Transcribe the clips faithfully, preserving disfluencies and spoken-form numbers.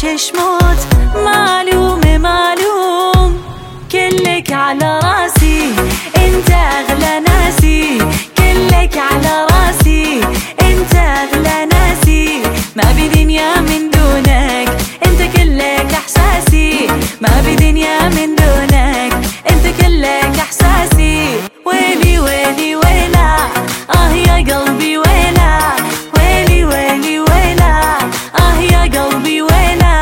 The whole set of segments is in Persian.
چشمات معلومه معلوم، كلك على راسي انت اغلى ناسي، كلك على راسي انت اغلى ناسي، ما بدنيا من دونك انت كلك احساسي، ما بدنيا من دونك انت كلك احساسي. ويلي ويلي ويلا اه يا قلبي ويلا، ويلي ويلي ويلا اه يا قلبي ويلا.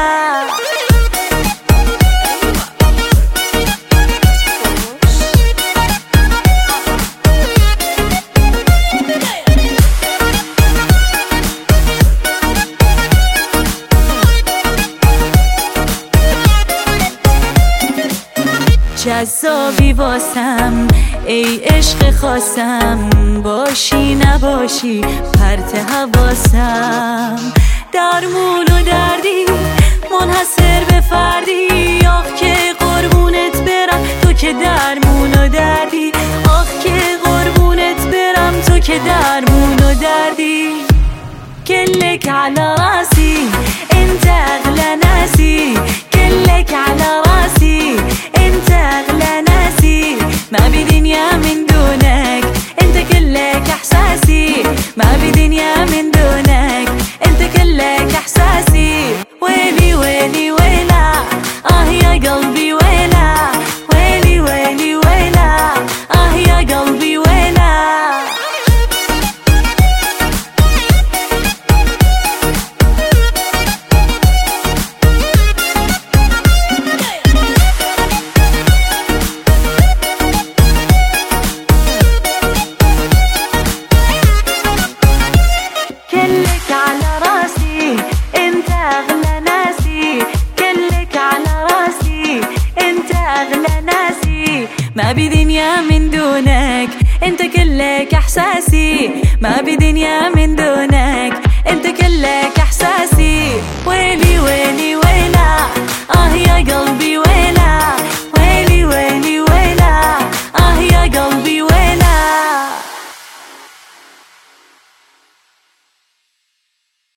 جذابی واسم ای عشق خاصم، باشی نباشی پرت حواسم، درمون و دردی منحصر به فردی، آخ که قربونت برم تو که درمون و دردی، آخ که قربونت برم تو که درمون و دردی. كلك على راسي انت اغلى ناسي، كلك على راسي انت اغلى ناسي، ما بدنيا من دونك انت كلك احساسي، ما بدنيا من دونك انت كلك احساسي. ويلي ويلي ويلا اه يا قلبي ويلا، ويلي ويلي ويلا اه يا قلبي ويلا. كلك على راسي انت اغلى ناسي، كلك على راسي انت اغلى ناسي، ما بدنيا من دونك انت كلك احساسي، ما بدنيا من دونك انت كلك احساسي. ويلي ويلي ويلا اه يا قلبي ويلا، ويلي ويلي ويلا اه يا قلبي ويلا.